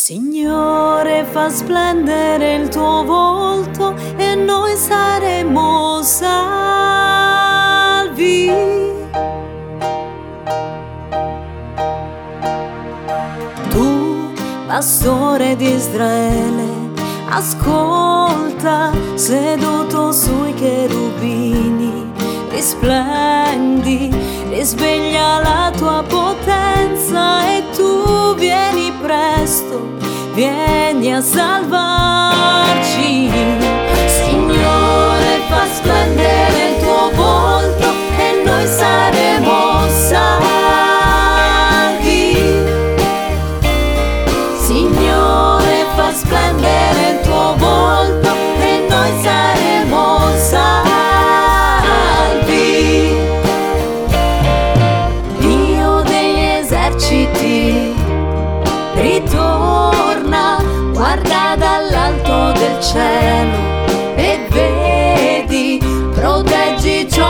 Signore, fa splendere il tuo volto e noi saremo salvi. Tu, pastore di Israele, ascolta, seduto sui cherubini, risplendi, risveglia la tua potenza e tu vieni presto, vieni a salvarci. Signore, fa splendere il tuo volto e noi saremo salvi. Signore, fa splendere il tuo volto e noi saremo salvi. Dio degli eserciti, ritorna, guarda dall'alto del cielo e vedi, proteggi ciò